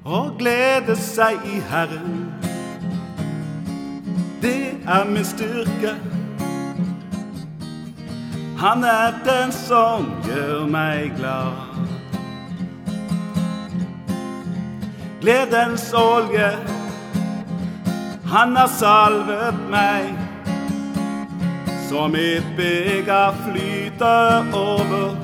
og glede seg i Herren. Det min styrke. Han den som gjør meg glad. Gledens olje, han har salvet meg, så mitt beger flyter over.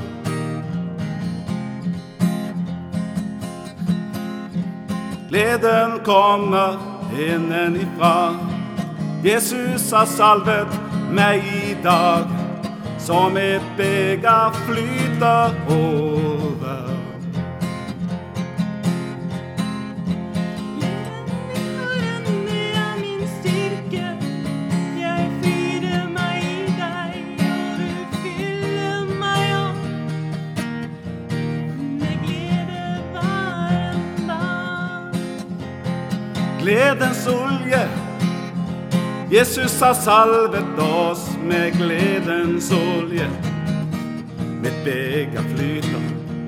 Gleden kommer innenifra. Jesus har salvet meg i dag, så mitt beger flyter over. Gledens olje, Jesus har salvet oss med gledens olje. Mitt beger flyter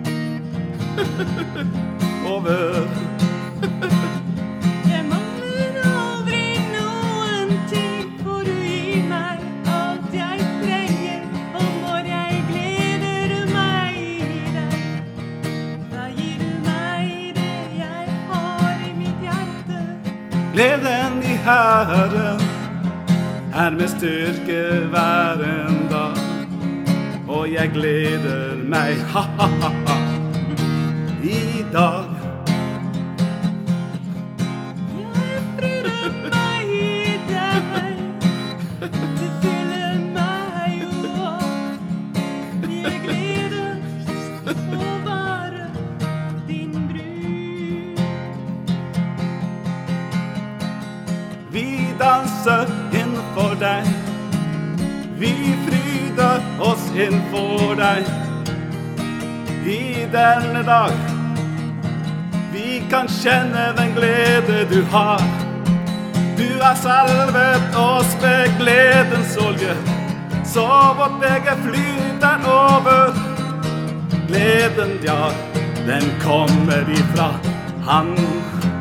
over. Jeg mangler aldri noen ting, for du gir meg alt jeg trenger. Og når jeg gleder meg i deg, da gir du meg det jeg har i mitt hjerte. Gleden i Herren med styrke hver en dag, og jeg gleder meg i dag. Jeg fryder meg i deg, du fyller meg jo opp. Jeg gleder å være din brud. Vi danser innenfor deg, vi fryder oss innenfor deg. I denne dag, vi kan kjenne den glede du har. Du har salvet oss med gledens olje, så vårt beger flyter over. Gleden, ja, den kommer ifra Han